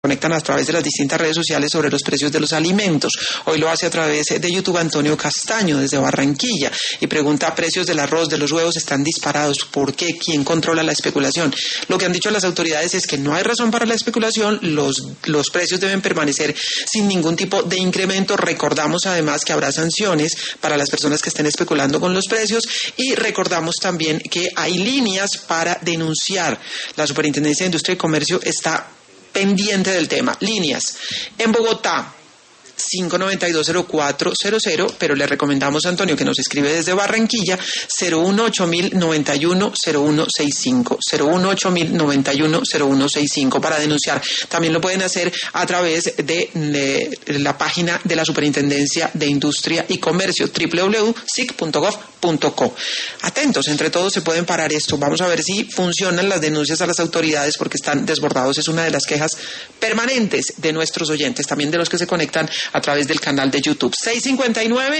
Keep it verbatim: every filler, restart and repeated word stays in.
conectan a través de las distintas redes sociales sobre los precios de los alimentos. Hoy lo hace a través de YouTube Antonio Castaño desde Barranquilla y pregunta: precios del arroz, de los huevos están disparados, ¿por qué? ¿Quién controla la especulación? Lo que han dicho las autoridades es que no hay razón para la especulación, los, los precios deben permanecer sin ningún tipo de incremento. Recordamos además que habrá sanciones para las personas que estén especulando con los precios y recordamos también que hay líneas para denunciar. La Superintendencia de Industria y Comercio está pendiente del tema. Líneas en Bogotá: cinco nueve dos cero cuatro cero cero, pero le recomendamos a Antonio que nos escribe desde Barranquilla: cero uno ocho mil noventa y uno cero uno sesenta y cinco, cero uno ocho mil noventa y uno cero uno sesenta y cinco para denunciar. También lo pueden hacer a través de, de la página de la Superintendencia de Industria y Comercio, doble u doble u doble u punto s i c punto gov punto co. Atentos, entre todos se pueden parar esto. Vamos a ver si funcionan las denuncias a las autoridades porque están desbordados. Es una de las quejas permanentes de nuestros oyentes, también de los que se conectan a través del canal de YouTube. seis cincuenta y nueve